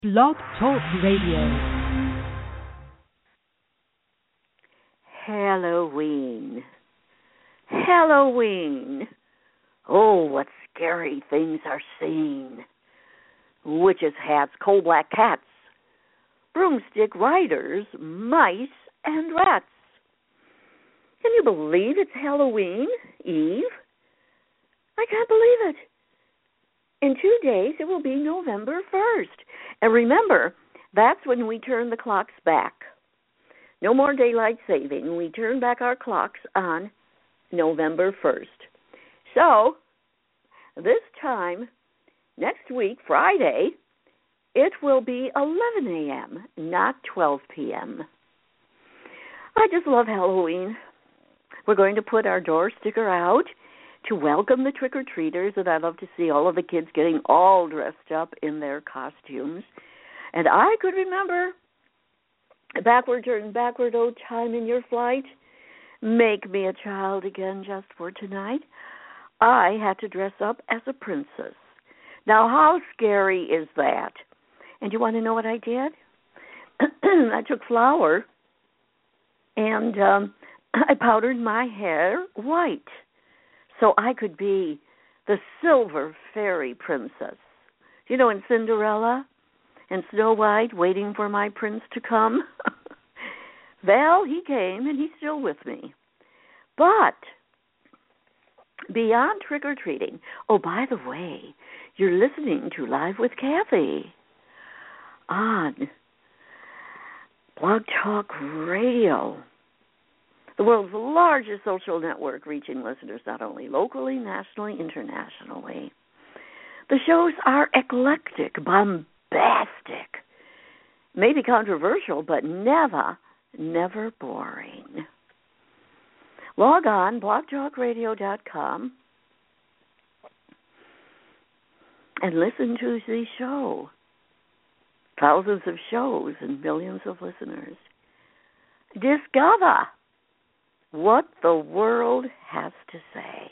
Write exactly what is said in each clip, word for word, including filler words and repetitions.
Blog Talk Radio. Halloween. Halloween. Oh, what scary things are seen. Witches' hats, coal black cats, broomstick riders, mice, and rats. Can you believe it's Halloween Eve? I can't believe it. In two days, it will be November first. And remember, that's when we turn the clocks back. No more daylight saving. We turn back our clocks on November first. So, this time, next week, Friday, it will be eleven a.m., not twelve p.m. I just love Halloween. We're going to put our door sticker out to welcome the trick-or-treaters, and I love to see all of the kids getting all dressed up in their costumes. And I could remember, backward, turn backward, oh time in your flight, make me a child again just for tonight. I had to dress up as a princess. Now, how scary is that? And you want to know what I did? I took flour and um, I powdered my hair white, so I could be the silver fairy princess. You know, in Cinderella and Snow White, waiting for my prince to come. Well, he came, and he's still with me. But beyond trick-or-treating, oh, by the way, you're listening to Live with Kathy on Blog Talk Radio, the world's largest social network, reaching listeners not only locally, nationally, internationally. The shows are eclectic, bombastic, maybe controversial, but never, never boring. Log on, blog talk radio dot com, and listen to the show. Thousands of shows and millions of listeners. Discover what the world has to say.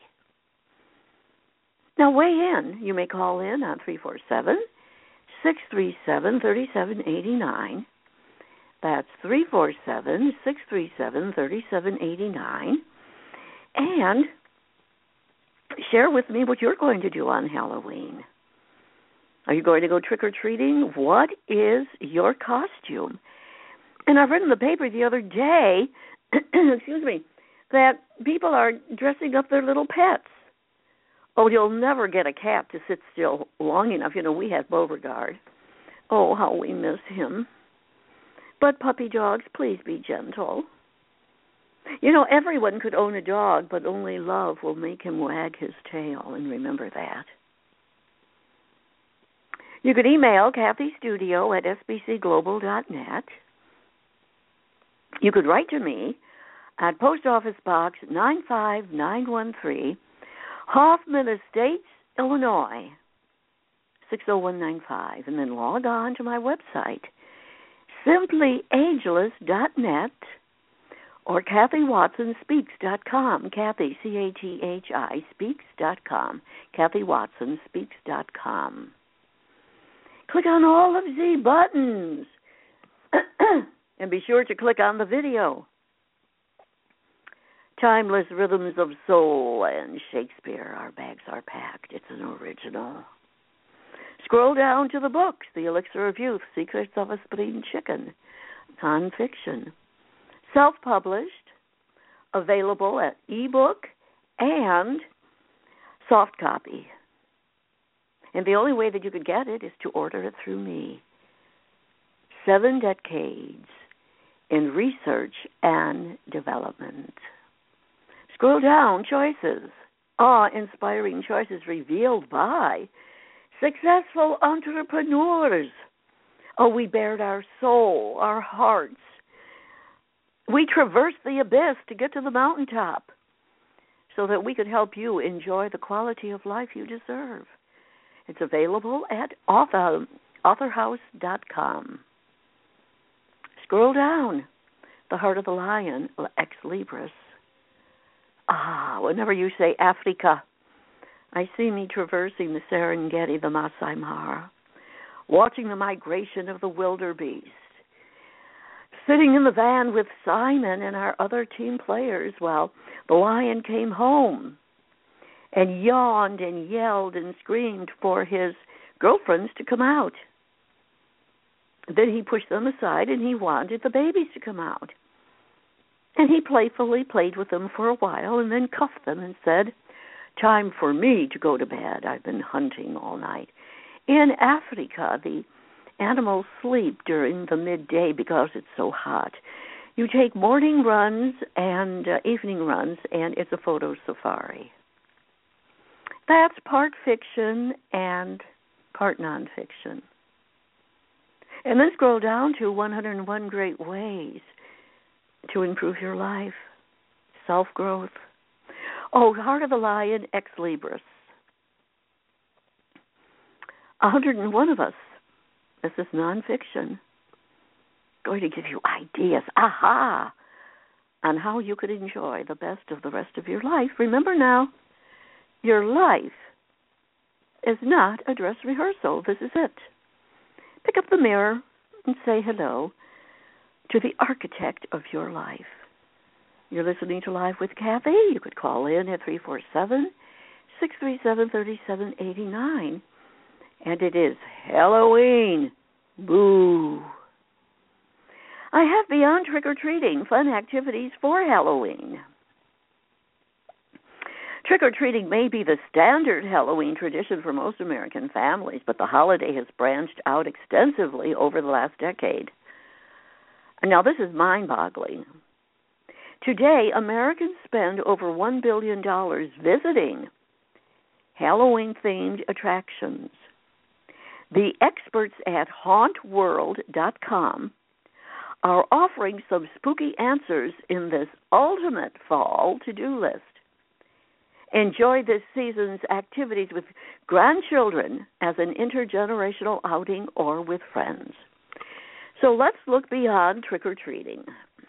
Now weigh in. You may call in on three four seven, six three seven, three seven eight nine. That's three four seven, six three seven, three seven eight nine. And share with me what you're going to do on Halloween. Are you going to go trick-or-treating? What is your costume? And I read in the paper the other day, excuse me, that people are dressing up their little pets. Oh, you'll never get a cat to sit still long enough. You know, we had Beauregard. Oh, how we miss him. But puppy dogs, please be gentle. You know, everyone could own a dog, but only love will make him wag his tail, and remember that. You could email Kathy Studio at s b c global dot net. You could write to me at Post Office Box nine five nine one three, Hoffman Estates, Illinois, six oh one nine five, and then log on to my website, simply ageless dot net or Kathy Watson Speaks dot com, Kathy, C A T H I, Speaks dot com, Kathy Watson Speaks dot com. Click on all of the buttons, and be sure to click on the video. Timeless Rhythms of Soul and Shakespeare, Our Bags Are Packed. It's an original. Scroll down to the books, The Elixir of Youth, Secrets of a Spring Chicken, nonfiction. Self-published, available at ebook and soft copy. And the only way that you could get it is to order it through me. Seven Decades in Research and Development. Scroll down, choices. Awe-inspiring choices revealed by successful entrepreneurs. Oh, we bared our soul, our hearts. We traversed the abyss to get to the mountaintop so that we could help you enjoy the quality of life you deserve. It's available at author, author house dot com. Scroll down. The Heart of the Lion, Ex Libris. Ah, whenever you say Africa, I see me traversing the Serengeti, the Masai Mara. watching the migration of the wildebeest, sitting in the van with Simon and our other team players while the lion came home and yawned and yelled and screamed for his girlfriends to come out. Then he pushed them aside and he wanted the babies to come out. And he playfully played with them for a while and then cuffed them and said, "Time for me to go to bed. I've been hunting all night." In Africa, the animals sleep during the midday because it's so hot. You take morning runs and uh, evening runs, and it's a photo safari. That's part fiction and part nonfiction. And then scroll down to one hundred one Great Ways to Improve Your Life, Self-Growth. Oh, Heart of the Lion, Ex Libris. one hundred one of us. This is nonfiction. Going to give you ideas, aha, on how you could enjoy the best of the rest of your life. Remember now, your life is not a dress rehearsal. This is it. Pick up the mirror and say hello to the architect of your life. You're listening to Live with Kathy. You could call in at three four seven, six three seven, three seven eight nine. And it is Halloween. Boo. I have Beyond Trick-or-Treating, fun activities for Halloween. Trick-or-treating may be the standard Halloween tradition for most American families, but the holiday has branched out extensively over the last decade. Now, this is mind-boggling. Today, Americans spend over one billion dollars visiting Halloween-themed attractions. The experts at haunt world dot com are offering some spooky answers in this ultimate fall to-do list. Enjoy this season's activities with grandchildren as an intergenerational outing or with friends. So let's look beyond trick-or-treating.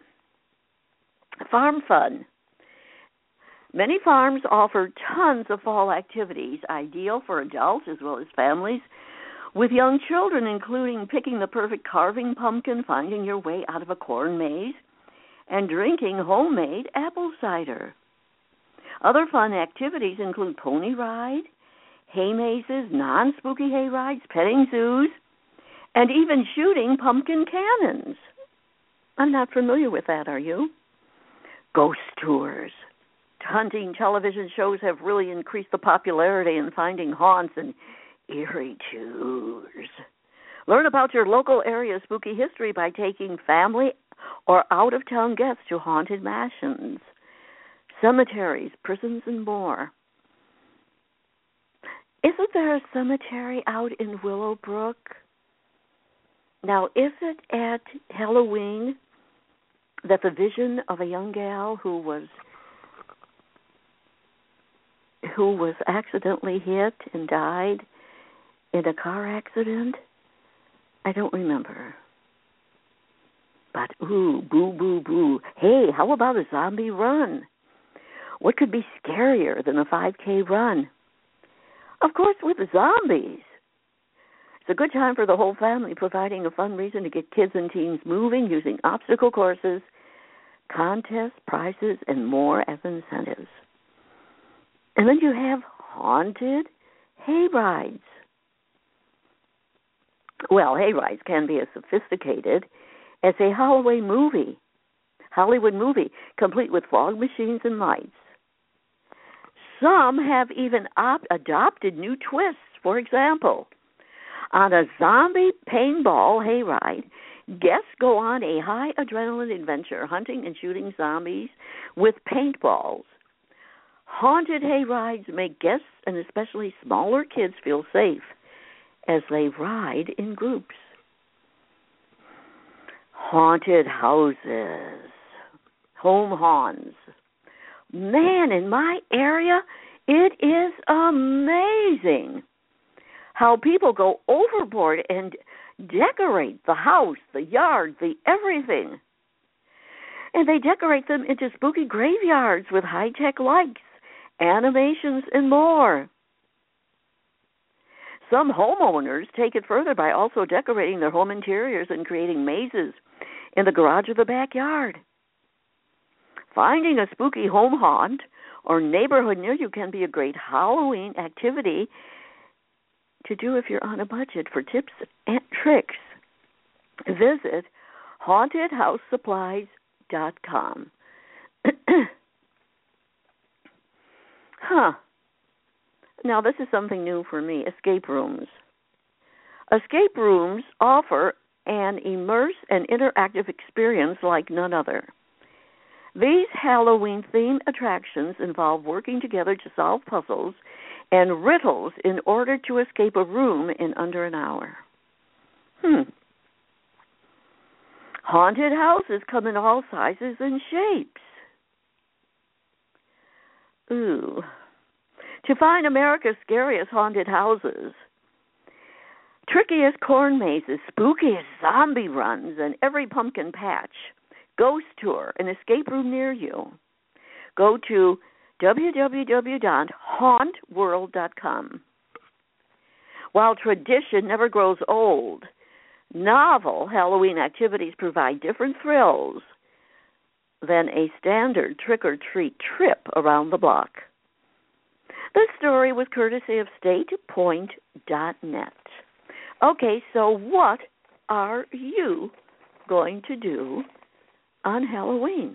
Farm fun. Many farms offer tons of fall activities, ideal for adults as well as families with young children, including picking the perfect carving pumpkin, finding your way out of a corn maze, and drinking homemade apple cider. Other fun activities include pony ride, hay mazes, non-spooky hay rides, petting zoos, and even shooting pumpkin cannons. I'm not familiar with that, are you? Ghost tours. Hunting television shows have really increased the popularity in finding haunts and eerie tours. Learn about your local area's spooky history by taking family or out-of-town guests to haunted mansions, cemeteries, prisons, and more. Isn't there a cemetery out in Willowbrook? Now, is it at Halloween that the vision of a young gal who was who was accidentally hit and died in a car accident? I don't remember. But, ooh, boo, boo, boo. Hey, how about a zombie run? What could be scarier than a five K run? Of course, with the zombies. It's a good time for the whole family, providing a fun reason to get kids and teens moving using obstacle courses, contests, prizes, and more as incentives. And then you have haunted hay rides. Well, hay rides can be as sophisticated as a Hollywood movie, Hollywood movie, complete with fog machines and lights. Some have even op- adopted new twists. For example, on a zombie paintball hayride, guests go on a high adrenaline adventure, hunting and shooting zombies with paintballs. Haunted hayrides make guests and especially smaller kids feel safe as they ride in groups. Haunted houses, home haunts. Man, in my area, it is amazing how people go overboard and decorate the house, the yard, the everything. And they decorate them into spooky graveyards with high-tech lights, animations, and more. Some homeowners take it further by also decorating their home interiors and creating mazes in the garage or the backyard. Finding a spooky home haunt or neighborhood near you can be a great Halloween activity to do if you're on a budget. For tips and tricks, visit haunted house supplies dot com. Huh. Now, this is something new for me, escape rooms. Escape rooms offer an immersive and interactive experience like none other. These Halloween-themed attractions involve working together to solve puzzles and riddles in order to escape a room in under an hour. Hmm. Haunted houses come in all sizes and shapes. Ooh. To find America's scariest haunted houses, trickiest corn mazes, spookiest zombie runs, and every pumpkin patch, ghost tour, an escape room near you, go to w w w dot haunt world dot com. While tradition never grows old, novel Halloween activities provide different thrills than a standard trick-or-treat trip around the block. This story was courtesy of state point dot net. Okay, so what are you going to do on Halloween?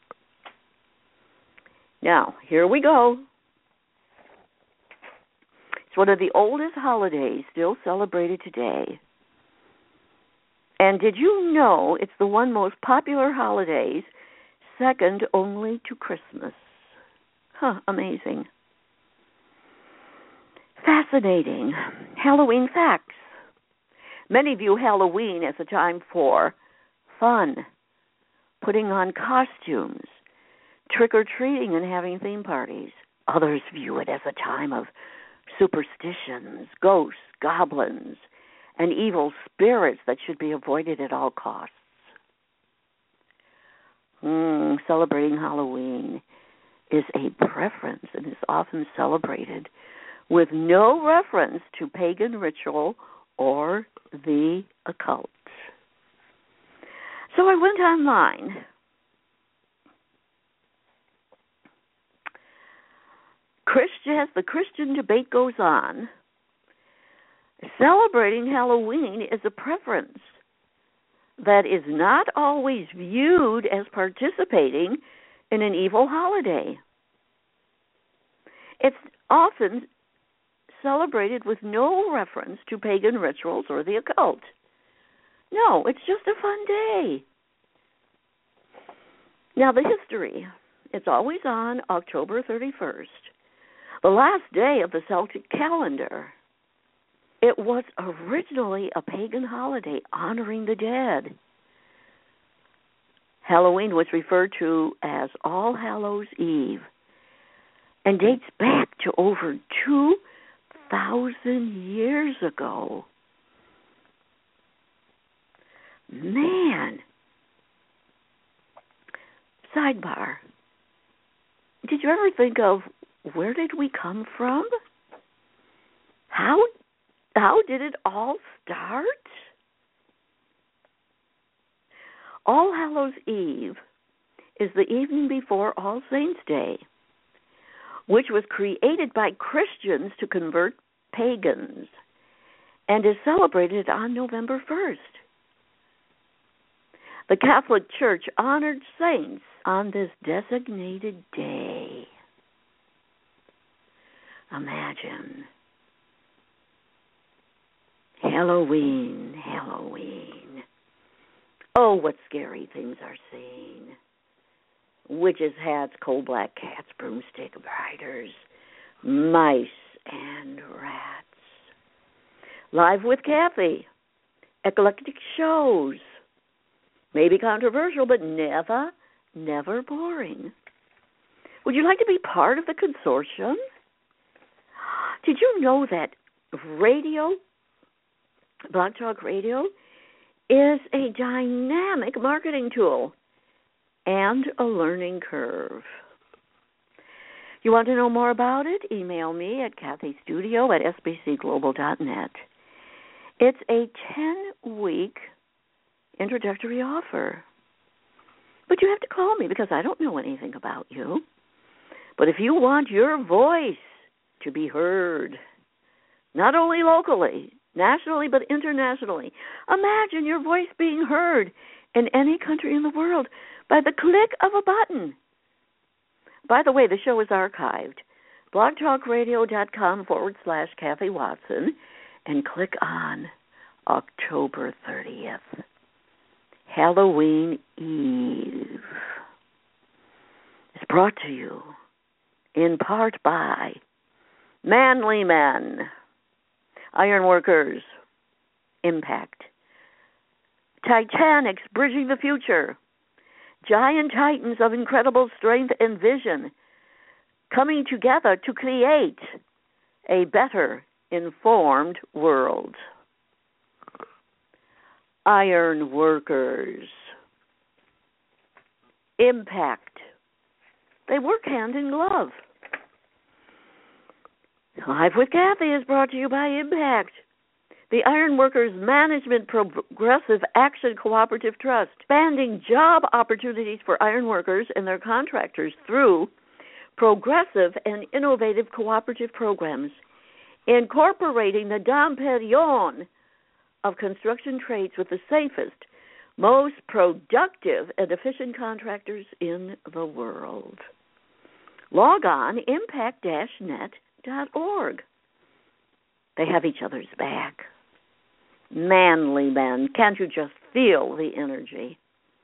Now, here we go. It's one of the oldest holidays still celebrated today. And did you know it's the one most popular holidays, second only to Christmas? Huh, amazing. Fascinating. Halloween facts. Many view Halloween as a time for fun, putting on costumes, trick-or-treating, and having theme parties. Others view it as a time of superstitions, ghosts, goblins, and evil spirits that should be avoided at all costs. Mm, celebrating Halloween is a preference and is often celebrated with no reference to pagan ritual or the occult. So I went online. Christian, as the Christian debate goes on, celebrating Halloween is a preference that is not always viewed as participating in an evil holiday. It's often celebrated with no reference to pagan rituals or the occult. No, it's just a fun day. Now, the history. It's always on October thirty-first, the last day of the Celtic calendar. It was originally a pagan holiday honoring the dead. Halloween was referred to as All Hallows Eve and dates back to over two thousand years ago. Man. Sidebar. Did you ever think of where did we come from? How how did it all start? All Hallows Eve is the evening before All Saints' Day, which was created by Christians to convert pagans and is celebrated on November first. The Catholic Church honored saints on this designated day. Imagine. Halloween, Halloween. Oh, what scary things are seen. Witches' hats, coal black cats, broomstick riders, mice, and rats. Live with Kathy. Eclectic shows. Maybe controversial, but never, never boring. Would you like to be part of the consortium? Did you know that radio, Blog Talk Radio, is a dynamic marketing tool and a learning curve? You want to know more about it? Email me at Kathy Studio at S B C global dot net. It's a ten-week introductory offer. But you have to call me because I don't know anything about you. But if you want your voice to be heard, not only locally, nationally, but internationally, imagine your voice being heard in any country in the world by the click of a button. By the way, the show is archived. blogtalkradio.com forward slash Kathy Watson and click on October thirtieth, Halloween Eve. It's brought to you in part by Manly Men, Ironworkers, Impact, Titanics Bridging the Future, Giant Titans of Incredible Strength and Vision, coming together to create a better informed world. Iron Workers, Impact. They work hand in glove. Live with Kathy is brought to you by Impact, the Iron Workers Management Progressive Action Cooperative Trust, expanding job opportunities for iron workers and their contractors through progressive and innovative cooperative programs, incorporating the Dom Perignon of construction trades with the safest, most productive and efficient contractors in the world. Log on impact dash net dot org. They have each other's back. Manly Men. Can't you just feel the energy?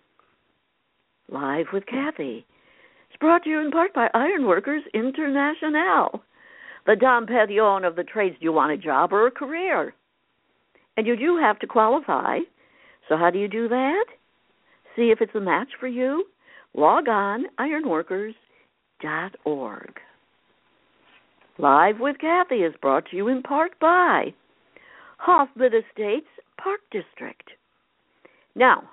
Live with Kathy. It's brought to you in part by Ironworkers International, the Dom Perignon of the trades. Do you want a job or a career? And you do have to qualify. So how do you do that? See if it's a match for you. Log on ironworkers dot org. Live with Kathy is brought to you in part by Hoffman Estates Park District. Now,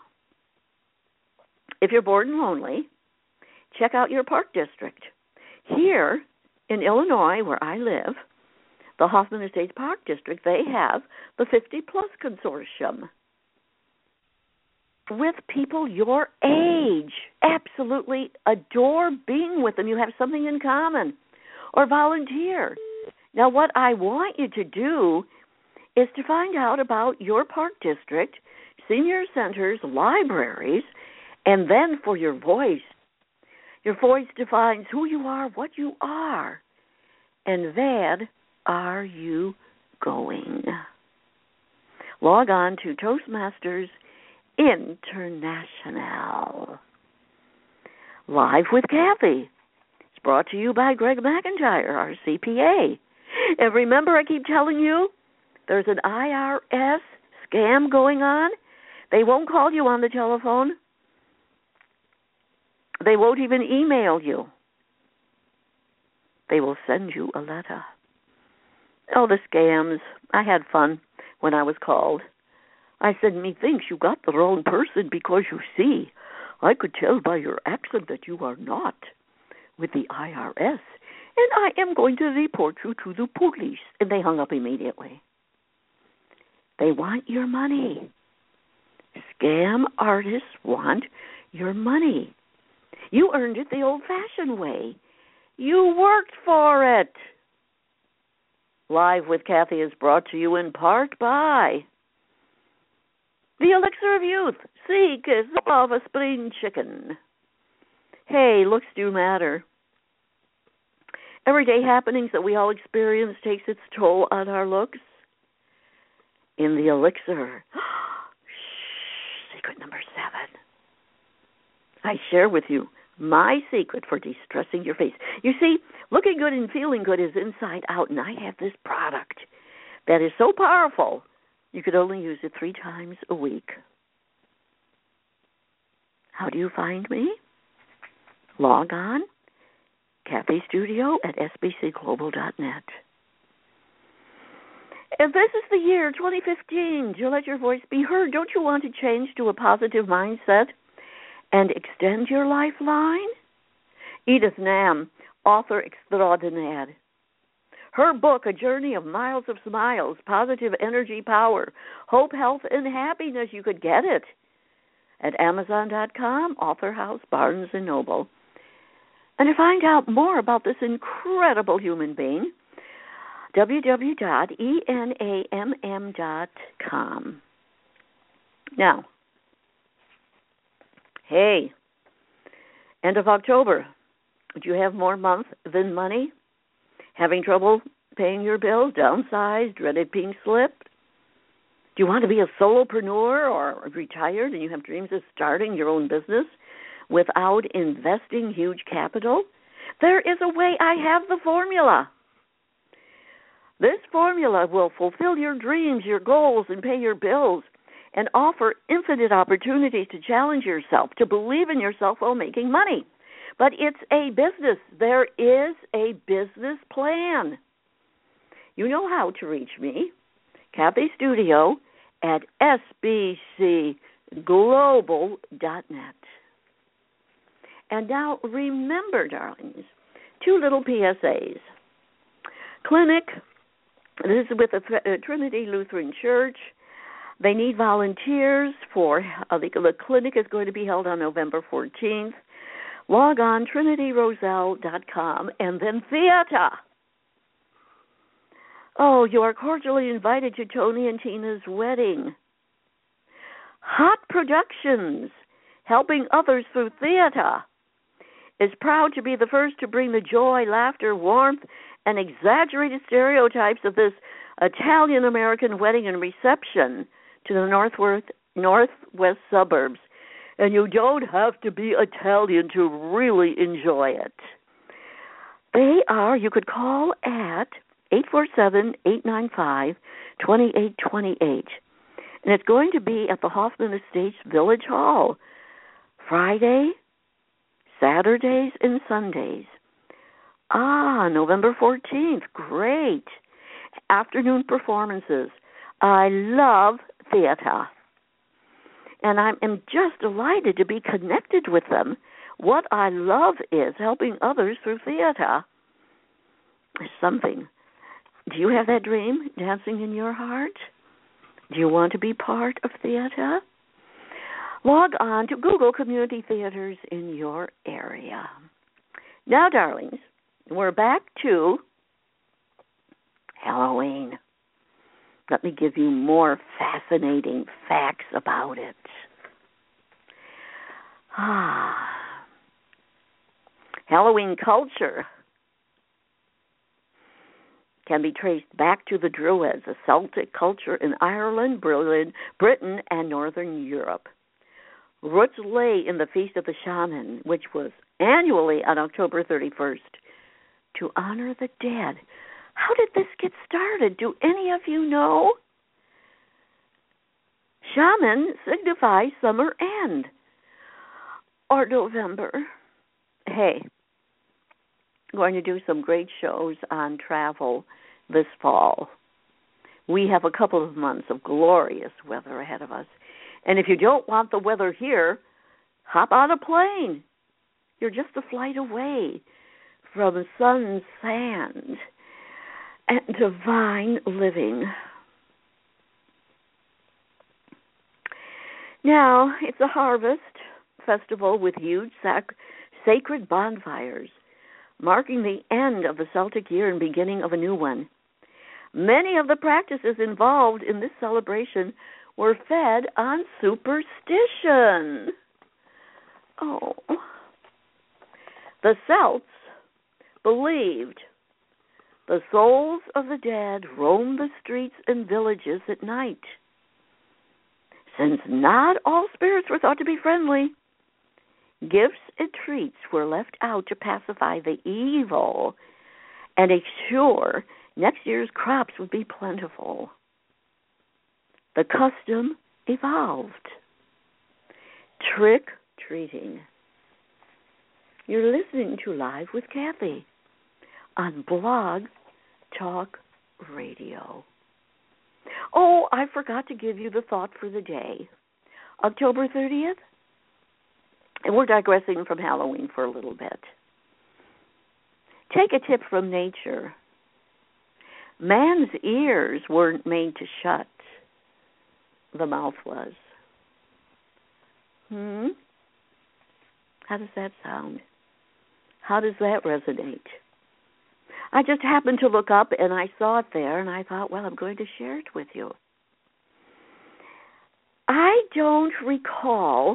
if you're bored and lonely, check out your park district. Here in Illinois, where I live, the Hoffman Estates Park District, they have the fifty plus Consortium with people your age. Absolutely adore being with them. You have something in common. Or volunteer. Now, what I want you to do is to find out about your park district, senior centers, libraries, and then for your voice. Your voice defines who you are, what you are, and where are you going. Log on to Toastmasters International. Live with Kathy. It's brought to you by Greg McIntyre, our C P A. And remember, I keep telling you, there's an I R S scam going on. They won't call you on the telephone. They won't even email you. They will send you a letter. Oh, the scams. I had fun when I was called. I said, methinks you got the wrong person because you see, I could tell by your accent that you are not with the I R S, and I am going to report you to the police. And they hung up immediately. They want your money. Scam artists want your money. You earned it the old-fashioned way. You worked for it. Live with Kathy is brought to you in part by the Elixir of Youth. Seek is of a spring chicken. Hey, looks do matter. Everyday happenings that we all experience takes its toll on our looks. In the Elixir, secret number seven, I share with you my secret for de-stressing your face. You see, looking good and feeling good is inside out, and I have this product that is so powerful, you could only use it three times a week. How do you find me? Log on, Kathy Studio at S B C global dot net. If this is the year twenty fifteen, to let your voice be heard, don't you want to change to a positive mindset and extend your lifeline? Edith Nam, author extraordinaire. Her book, A Journey of Miles of Smiles, Positive Energy Power, Hope, Health, and Happiness. You could get it at Amazon dot com, Author House, Barnes and Noble. And to find out more about this incredible human being, w w w dot enamm dot com. Now, hey, end of October. Do you have more month than money? Having trouble paying your bills? Downsized? Dreaded pink slip? Do you want to be a solopreneur or retired and you have dreams of starting your own business without investing huge capital? There is a way. I have the formula. This formula will fulfill your dreams, your goals, and pay your bills, and offer infinite opportunities to challenge yourself, to believe in yourself while making money. But it's a business. There is a business plan. You know how to reach me, Kathy Studio at s b c global dot net. And now remember, darlings, two little P S As. Clinic, this is with the Trinity Lutheran Church. They need volunteers for, uh, the, the clinic is going to be held on November fourteenth. Log on, trinity roselle dot com, and then theater. Oh, you are cordially invited to Tony and Tina's wedding. Hot Productions, helping others through theater, is proud to be the first to bring the joy, laughter, warmth, and exaggerated stereotypes of this Italian-American wedding and reception to the northwest, northwest suburbs. And you don't have to be Italian to really enjoy it. They are, you could call at eight four seven, eight nine five, two eight two eight. And it's going to be at the Hoffman Estates Village Hall, Friday, Saturdays, and Sundays. Ah, November fourteenth. Great. Afternoon performances. I love theater. And I'm just delighted to be connected with them. What I love is helping others through theater. Something. Do you have that dream dancing in your heart? Do you want to be part of theater? Log on to Google Community Theaters in your area. Now, darlings, we're back to Halloween. Let me give you more fascinating facts about it. Ah, Halloween culture can be traced back to the Druids, a Celtic culture in Ireland, Britain, and Northern Europe. Roots lay in the Feast of the Shaman, which was annually on October thirty-first, to honor the dead. How did this get started? Do any of you know? Shaman signifies summer end or November. Hey, I'm going to do some great shows on travel this fall. We have a couple of months of glorious weather ahead of us. And if you don't want the weather here, hop on a plane. You're just a flight away from sun, sand, and divine living. Now, it's a harvest festival with huge sac- sacred bonfires, marking the end of the Celtic year and beginning of a new one. Many of the practices involved in this celebration were fed on superstition. Oh. The Celts believed the souls of the dead roamed the streets and villages at night. Since not all spirits were thought to be friendly, gifts and treats were left out to pacify the evil and ensure next year's crops would be plentiful. The custom evolved. Trick-treating. You're listening to Live with Kathy on Blog Talk Radio. Oh, I forgot to give you the thought for the day. October thirtieth, and we're digressing from Halloween for a little bit. take a tip from nature. Man's ears weren't made to shut. The mouth was. Hmm? How does that sound? How does that resonate? I just happened to look up and I saw it there and I thought, well, I'm going to share it with you. I don't recall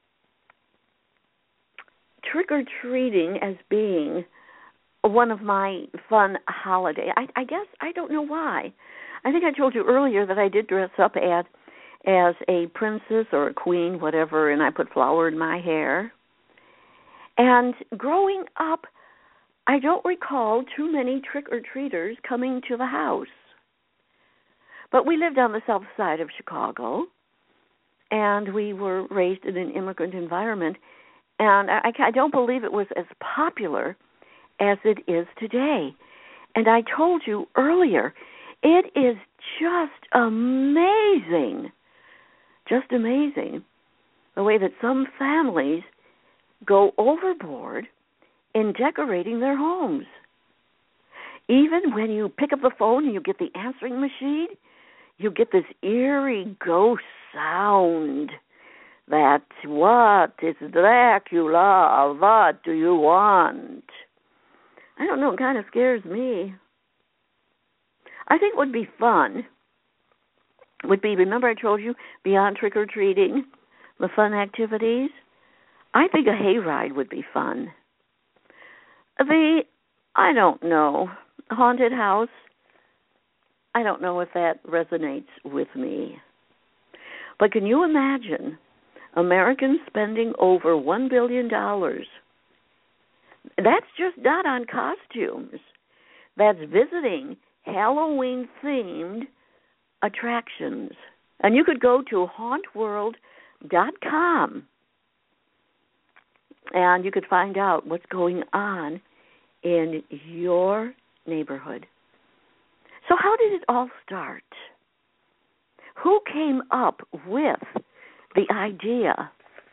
trick-or-treating as being one of my fun holidays. I, I guess I don't know why. I think I told you earlier that I did dress up as, as a princess or a queen, whatever, and I put flour in my hair. And growing up, I don't recall too many trick-or-treaters coming to the house. But we lived on the south side of Chicago, and we were raised in an immigrant environment, and I, I don't believe it was as popular as it is today. And I told you earlier, it is just amazing, just amazing, the way that some families go overboard in decorating their homes. Even when you pick up the phone and you get the answering machine, you get this eerie ghost sound that, what is Dracula? What do you want? I don't know, it kind of scares me. I think what would be fun would be, remember I told you, beyond trick-or-treating, the fun activities? I think a hayride would be fun. The, I don't know, haunted house, I don't know if that resonates with me. But can you imagine Americans spending over one billion dollars? That's just not on costumes. That's visiting Halloween-themed attractions. And you could go to haunt world dot com and you could find out what's going on in your neighborhood. So how did it all start? Who came up with the idea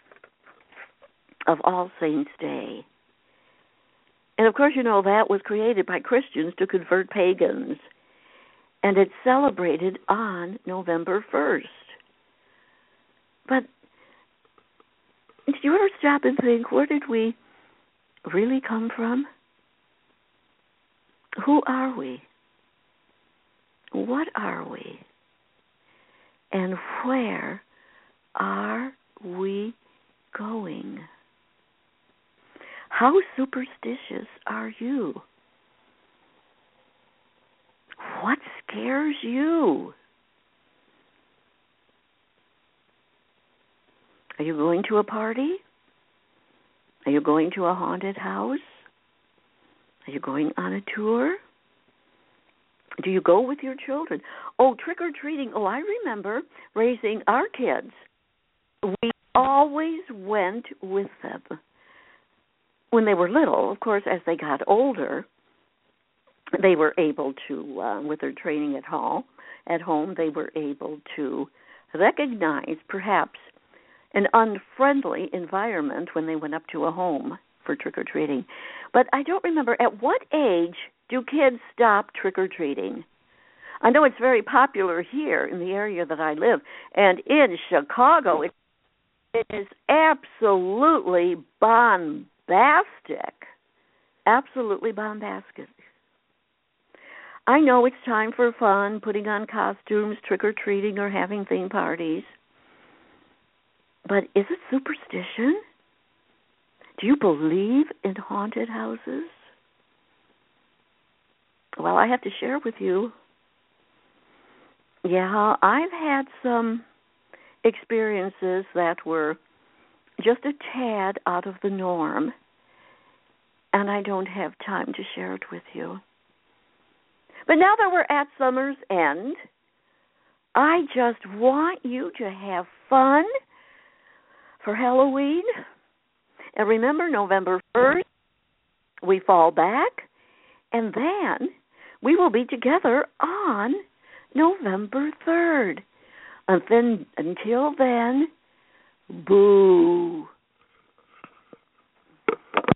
of All Saints' Day? And of course, you know, that was created by Christians to convert pagans. And it's celebrated on November first. But did you ever stop and think, where did we really come from? Who are we? What are we? And where are we going? How superstitious are you? What scares you? Are you going to a party? Are you going to a haunted house? Are you going on a tour? Do you go with your children? Oh, trick-or-treating. Oh, I remember raising our kids. We always went with them. When they were little, of course, as they got older, they were able to, uh, with their training at home, at home, they were able to recognize perhaps an unfriendly environment when they went up to a home for trick-or-treating. But I don't remember, at what age do kids stop trick-or-treating? I know it's very popular here in the area that I live, and in Chicago, it, it is absolutely bombastic, absolutely bombastic. I know it's time for fun, putting on costumes, trick-or-treating, or having theme parties. But is it superstition? Do you believe in haunted houses? Well, I have to share with you. Yeah, I've had some experiences that were just a tad out of the norm, and I don't have time to share it with you. But now that we're at summer's end, I just want you to have fun for Halloween. And remember, November first, we fall back, and then we will be together on November third. And then, until then, boo.